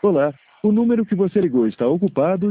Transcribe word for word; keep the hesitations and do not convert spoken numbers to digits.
Olá, o número que você ligou está ocupado.